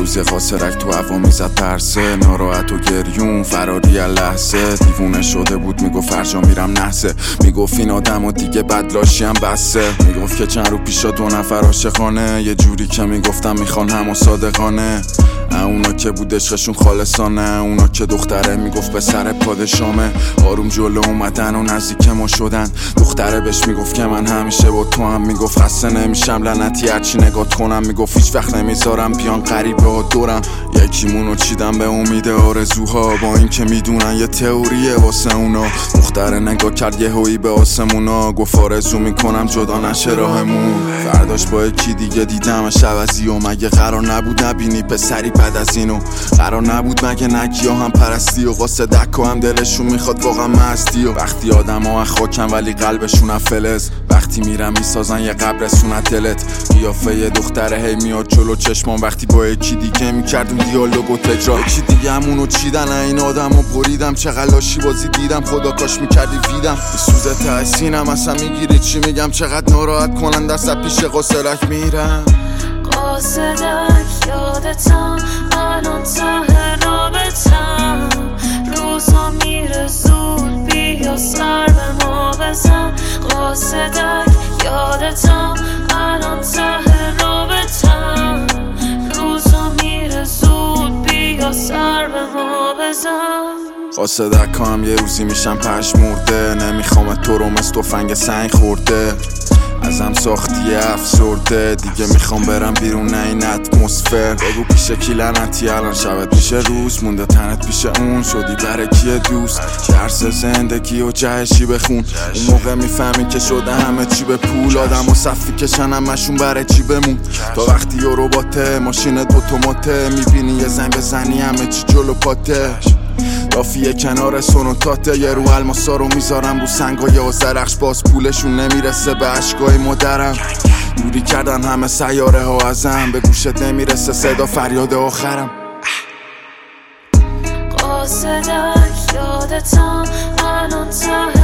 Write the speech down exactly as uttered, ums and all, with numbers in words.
روز قاصرک تو هوا میزد پرسه، ناراحت و گریون فراری لحظه. دیوونه شده بود میگفت فرجا میرم نحسه، میگفت این آدم و دیگه بدلاشی هم بسه. میگفت که چند رو پیشا دو نفر عاشقانه، یه جوری که میگفتم میخوان هم و صادقانه. اونا که بود عشقشون خالصانه، اونا که دختره میگفت به سر پادشامه. آروم جلو اومدن و نزدیک ما شدن، دختره بهش میگفت که من همیشه با تو هم. میگفت خسته نمیشم لعنتی هرچی نگات کنم، میگفت هیچ وقت نمیذارم بیان غریبه ها دورم. یکیمونو چیدم به امید آرزوها، با این که میدونن یه تئوریه واسه اونا. دختره نگاه کرد یه هویی به آسمونا، گفت آرزو میکنم جدا نشه راهمون. فرداش با یکی دیگه دیدمش عوضی، و مگه قرار نبود نبینی پسری بعد از اینو؟ قرار نبود مگه نگی هم پرستی و قصه دکو هم دلشون میخواد واقعا مستی؟ و وقتی آدم ها خاکن ولی قلبشون فلز، وقتی میرم میسازن یه قبرسون دلت. قیافه یه دختره هی میاد جلو چشمان، وقتی با یکی دیگه میکرد اون دیالوگ و تکرار. یکی دیگه همونو چیدن این آدم و بریدم، چقدر لاشی بازی دیدم، خدا کاش میکردی ویدم. سوزه تحسینم اصلا میگیری چی میگم، چقدر ناراحت کنن دست پیش قاصرک میرم. قاصدک یادتم الان ته رابطم، روزا میره زود بیا سر به ما بزن. قاصدک یادتم الان ته رابطم، روزا میره زود بیا سر به ما بزن. قاصدک هم یه روزی میشم پشمرده، نمیخوام تو رو مثل تفنگ سنگ خورده. ازم ساختی افسرده، دیگه میخوام برم بیرون نه این اتمسفر. بگو پیش کی لعنتی الان شبت میشه روز، مونده تنت پیش اون شدی برای کیه دوست. درس زندگی و جهشی بخون، اون موقع میفهمی که شده همه چی به پول. آدم و صفی کشن همشون برای چی بمون، تا وقتی یه رباته ماشین دوتوماته، میبینی یه زنگ بزنی همه چی جلو پاته. رافیه کنار سونوتاته، یه رو الماسا رو میذارم رو سنگای آذرخش، باز پولشون نمیرسه به عشقای مادرم. دوری کردن همه سیاره ها ازم، به گوشت نمیرسه صدا فریاد آخرم. قاصدک یادتم الان ته